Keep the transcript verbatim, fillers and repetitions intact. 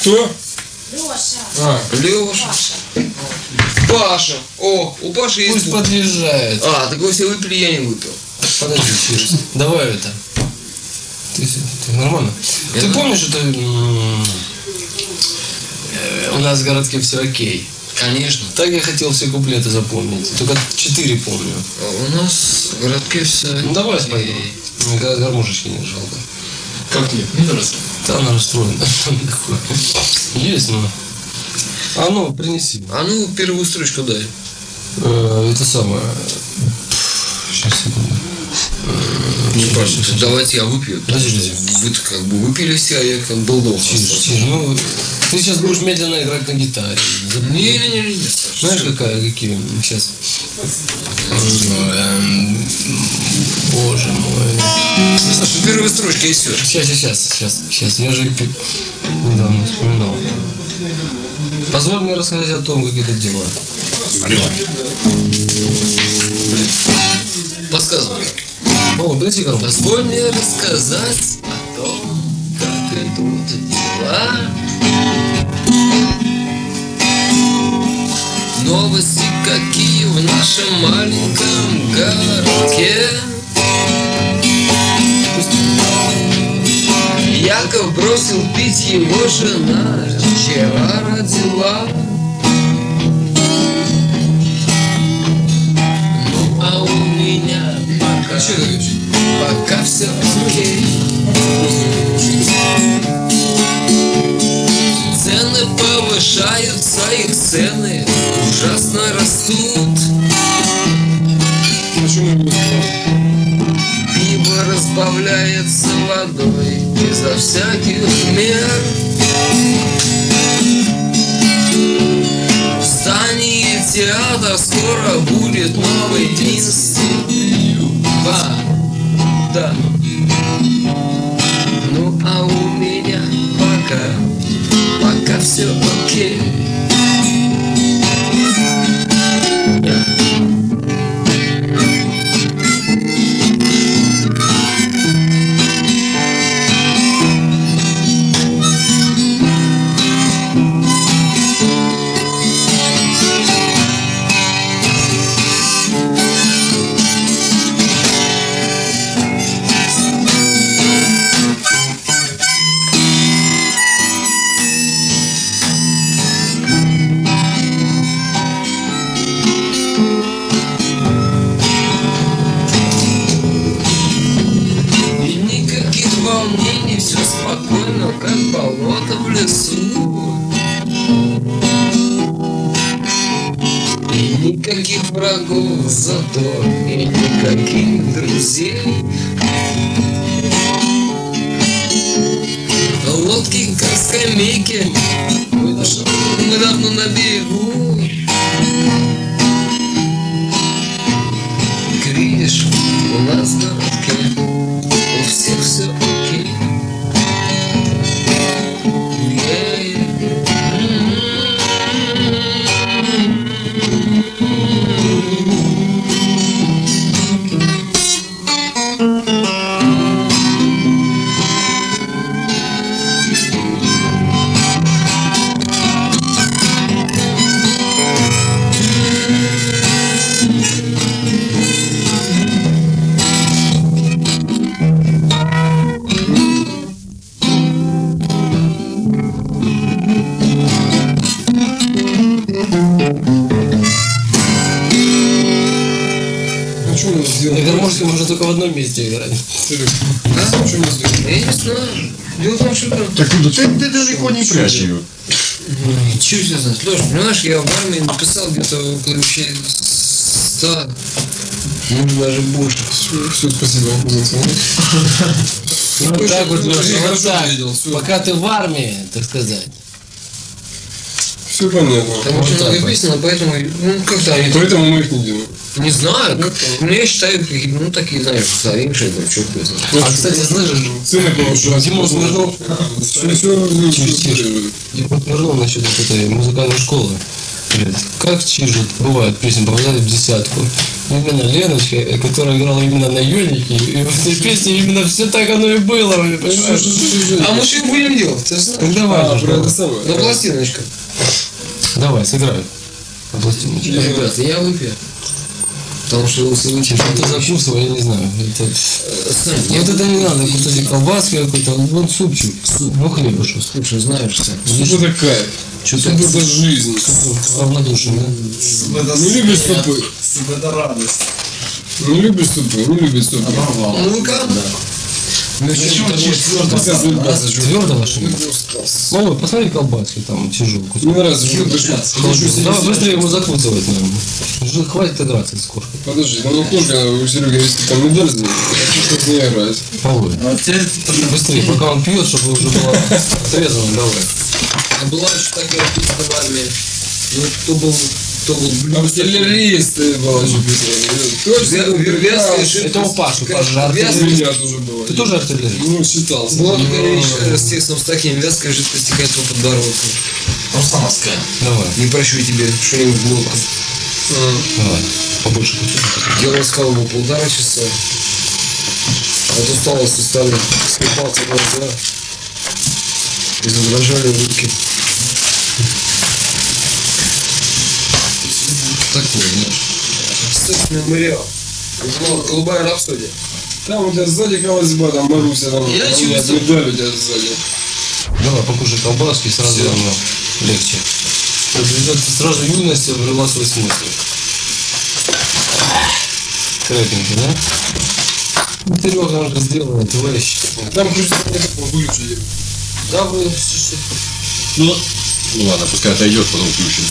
Кто? Леша. А, Леша. Паша. О, у Паши есть... Пусть подъезжает. А, так вы все выпили, я не выпил. Подожди, чирс. Давай это. Ты, ты нормально? Я ты нормально. помнишь, что м- э, у нас в городке все окей? Конечно. Так я хотел все куплеты запомнить. Только четыре помню. А у нас в городке все... Ну давай спой. Никогда гармошечки не жалко. как нет? Не раз. Да, она расстроена. Есть, но... А ну, принеси. А ну, первую строчку дай. Э, Это самое... Сейчас, секунду. Не Паша, давайте я выпью. Подожди. Вы как бы выпили все, а я как был долго. Тише, тише. Ну, ты сейчас будешь медленно играть на гитаре. Не-не-не, Знаешь, какая, какие сейчас? Боже мой. Слушай, первая строчка и все. Сейчас, сейчас, сейчас, сейчас. Я же недавно вспоминал. Позволь мне рассказать о том, как это дело. Подсказывай. О, подожди, как Позволь мне рассказать о том, как идут дела. Новости какие в нашем маленьком городке. Яков бросил пить, его жена вчера родила. Ну а у меня пока, пока все окей. Цены повышаются, их цены ужасно растут. Пиво разбавляется водой безо всяких мер. В здании театра скоро будет новый институт. Да. Ну а у меня пока, пока все окей. И никаких волнений, все спокойно, как болото в лесу. И никаких врагов, зато и никаких друзей. Лодки, как скамейки, мы давно, мы давно на берегу. Видишь, у нас в городке у всех все окей. Ну что мы сделали? На гармошке можно только в одном месте играть. А? Что мы сделали? Я не знаю. Дело в том, что там... Так ты, ты, ты далеко не прячь ее. Чего тебе знать? Леш, понимаешь, я в армии написал где-то около вообще ста, может даже больше. Все, спасибо за информацию. Вот так вот, ну, Леша, я вот хорошо так. видел, всё. Пока ты в армии, так сказать. Все понятно. Там Вот очень так много вот. песен, поэтому, ну, как-то они... Поэтому мы их не делаем. Не знаю, ну, я считаю, какие-то, ну, такие, знаешь, старейшие, там, что А, кстати, слышишь, Цены повышаются. Димон Смирнов, Все, все, Тише, тише. Димон Смирнов насчет вот этой музыкальной школы. Блядь, как чижут, бывает, песни попадают в десятку. Именно Леночка, э, которая играла именно на ёлике, и в этой песне именно все так оно и было, блин, понимаешь? А мы что будем делать? Ты знаешь? Ну давай, А, же, про это давай. самое. На пластиночку. Давай, сыграй. На пластиночке. Ребята, я выпью. Потому что вы слышите, Что ты закусывал, я не знаю. Это... Сань, я Вот это не надо, кусочек колбаски какой-то, вон супчик. Ну хлебушек. слушай, знаешь, Сань, Суп это кайф. что Суп это жизнь. Равнодушие, да? Не любишь супы? Это радость. Не любишь супы? Не любишь супы. Ну вы как? Ну Зачем что, честь твердо? Сейчас улыбаться, что Твердо машина? ты устал. Мама, посмотри колбаски, там тяжелый Мне кусок. нравится, что ты хочу Давай сидеть. быстрее ему закусывать, наверное. Уже хватит играться с кошкой. Подожди, там не кошка, у Сереги есть там медаль за ней. Я хочу не играть. Полой. А теперь Быстрее, пока он пьет, чтобы уже было отрезано, давай. А была еще такая песня в армии. Ну, кто был, кто был блюз. Артиллерист ты была еще Точно, Вервязкая шибко. Это у Паши, Паша же У артиллерист. меня тоже было. Ты тоже артиллерист? Ну, считался. Была такая вещь э, с текстом с таким: вязкая жидкость стекает по подбородку. Рустамовская. Давай, Не прощу тебе что-нибудь в глотку. давай. Побольше кусочек. Я рассказал ему полтора часа. От усталости стали слепаться глаза. И задрожали руки. Такой, знаешь. Секс мемориал. Ну, голубая рапсодия. Там у тебя сзади колосьба, там Маруся, там Я там чувствую. медаль у тебя сзади. Давай, покушай колбаски, сразу Всё. оно легче. Это сразу юность обрела свой смысл. Крепенький, да? Ну, ты Лёха уже сделал, это вещь. Там хочется не выключили. Да, вы... Ну, ну ладно, пускай отойдет, потом включим.